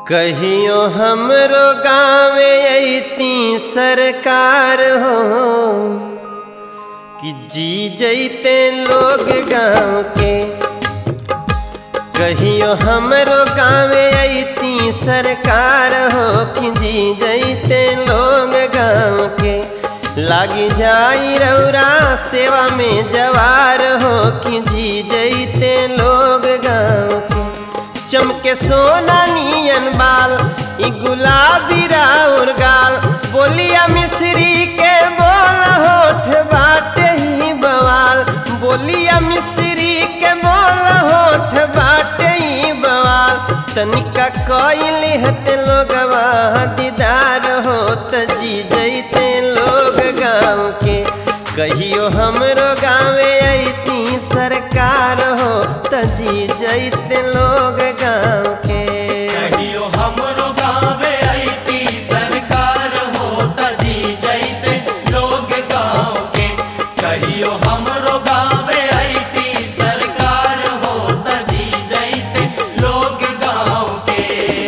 कहियो हमरो गाँवे अइती सरकार हो कि जी जैते लोग गाँव के। कहियो हमरो गाँवे अइती सरकार हो कि जी जैते लोग गाँव के। लागी जाई रौरा सेवा में जवार हो कि जी जैते लोग गाँव के। चमके सोना नियन बाल ई गुलाबी राउर गाल, बोलिया मिश्री के बोल होठ बाटे ही बवाल। बोलिया मिश्री के बोल होठ बाटे ही बवाल। तनिका कइले हते लोगवा दीदार हो त जी जैते लोग गाँव के। कहियो हमरो गाँवे अइती सरकार हो त जी जैते लोग गाँव के। कहियो हमरो गाँवे अइती सरकार हो त जी जैते लोग गाँव के। कहियो हमरो गाँवे अइती सरकार हो त जी जैते लोग गाँव के।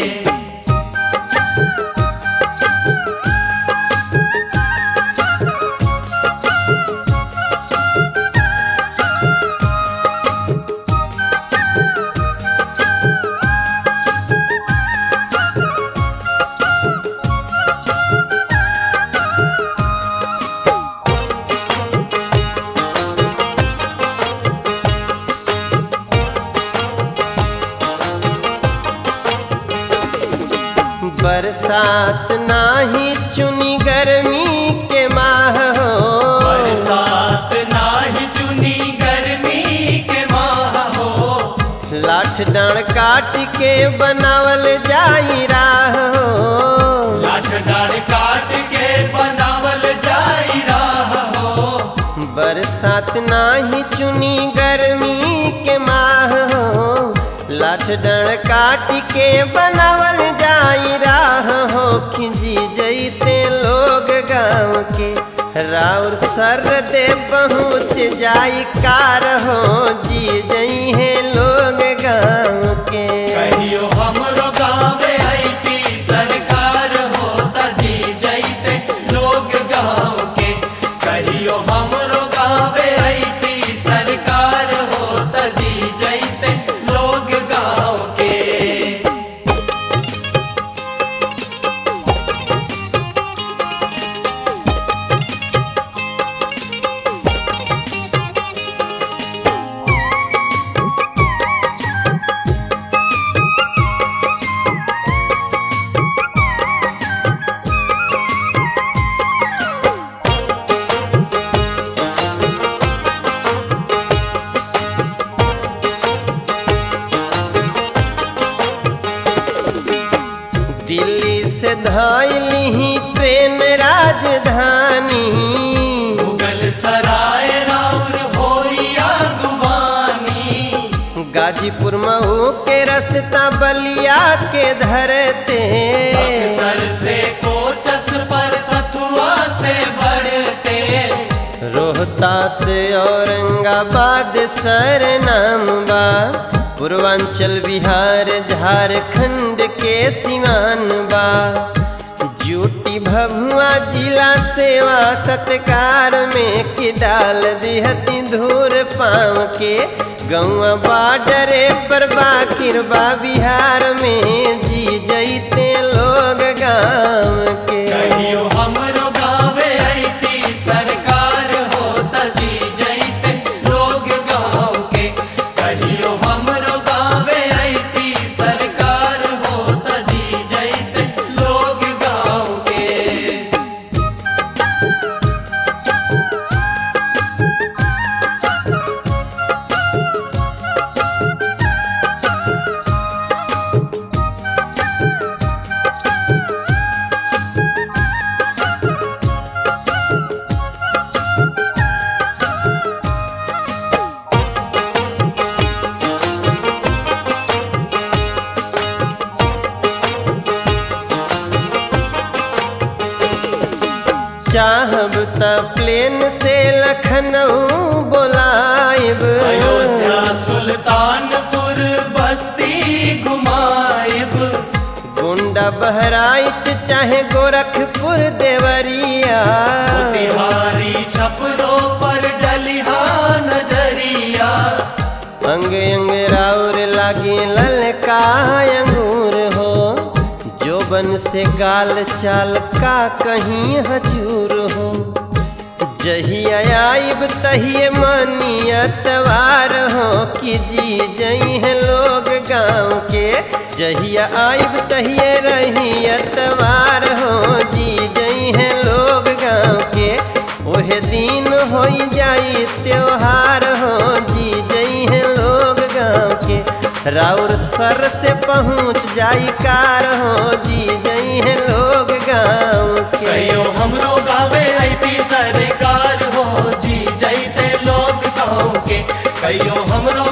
बरसात नाही चुनी गर्मी के माह हो। बरसात नाही चुनी गर्मी के माह हो। लाठ डाँड़ काट के बनावल जाई राह हो। लाठ डाँड़ काट के बनावल जाई राह हो। बरसात नाही चुनी गर्मी के माह हो। लाठ डाँड़ काट के बनावल जाई राह हो कि जी जैते लोग गाँव के। राउर सर दे पहुँच जाई कार हो जी जई है लोग गाँव के। कहियो हमरो गाँवे अइती सरकार हो त जी जैते लोग गाँव के। कहियो हमरो गाँवे अइती सरकार हो त जी जैते लोग गाँव के। दिल्ली से धइली ट्रेन राजधानी। मुगल सराय राउर होरिया गुवानी। गाजीपुर मऊ के रस्ता बलिया के धरते। बक्सर से कोचस पर सथुआ से बढ़ते। रोहतास से औरंगाबाद सरनाम बा। पूर्वांचल बिहार झारखंड के सिवान बा। ड्यूटी भभुआ जिला सेवा सत्कार में कि डाल दिहती धूर पाँव के। गौआ बाडरे पर बाकिर बा बिहार में जी जैते लोग गाँव के। कहियो हमरो गाँवे अइती सरकार हो त जी जैते लोग गाँव के। कहियो हमरो गाँवे अइती सरकार हो त जी जैते लोग गाँव के। चाहब त प्लेन से लखनऊ बोलाइब। अयोध्या सुल्तानपुर बस्ती घुमाइब। बहराइच चाहे गोरखपुर देवरिया, तिहारी छपरों पर डलिहा नजरिया। अंग अंग राउर लागे ललका अंगूर हो, जोबन से गाल चाल का कहीं हजूर हो। जहिया आइब तहिए मानी अतवार हो कि जी जई है लोग गाँव के। जहिया आइब तहिए रही अतवार हो जी जई है लोग गाँव के। ओहे दिन हो जाई त्योहार हो जी जई है लोग गाँव के। राउर सर से पहुँच जाई कार हो जी जई है लोग गाँव के। कहियो हमरो गावे आईपी सरकार हो जी जैते लोग गाँव के। कहियो हमरो